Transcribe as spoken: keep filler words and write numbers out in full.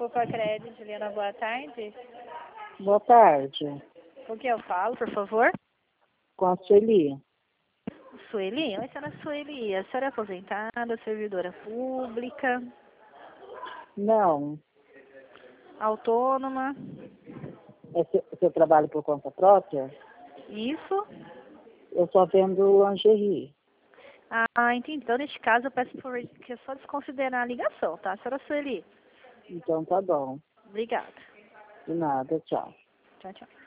Copacred, Juliana, boa tarde. Boa tarde. Com quem eu falo, por favor? Com a Sueli. Sueli? Oi, senhora Sueli. A senhora é aposentada, servidora pública, Não. autônoma? É seu, seu trabalho por conta própria? Isso? Eu só vendo lingerie. Ah, entendi. Então, neste caso, eu peço por favor que é só desconsiderar a ligação, tá, senhora Sueli? Então tá bom. Obrigada. De nada, tchau. Tchau, tchau.